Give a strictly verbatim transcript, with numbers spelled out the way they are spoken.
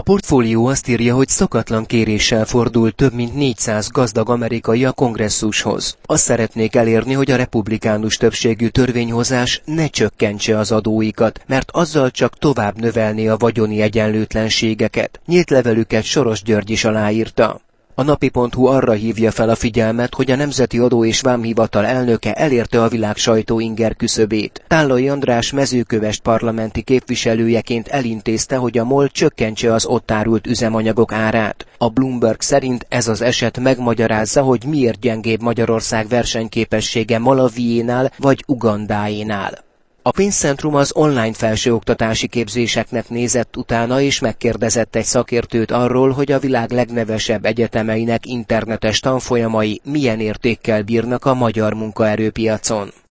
portfólió azt írja, hogy szokatlan kéréssel fordul több mint négyszáz gazdag amerikai a kongresszushoz. Azt szeretnék elérni, hogy a republikánus többségű törvényhozás ne csökkentse az adóikat, mert azzal csak tovább növelné a vagyoni egyenlőtlenségeket. Nyílt levelüket Soros György is aláírta. A napi pont hu arra hívja fel a figyelmet, hogy a Nemzeti Adó és Vámhivatal elnöke elérte a világ sajtó inger küszöbét. Tállai András Mezőkövesd parlamenti képviselőjeként elintézte, hogy a MOL csökkentse az ott árult üzemanyagok árát. A Bloomberg szerint ez az eset megmagyarázza, hogy miért gyengébb Magyarország versenyképessége Malawiénál vagy Ugandáénál. A pénzcentrum az online felsőoktatási képzéseknek nézett utána, és megkérdezett egy szakértőt arról, hogy a világ legnevesebb egyetemeinek internetes tanfolyamai milyen értékkel bírnak a magyar munkaerőpiacon.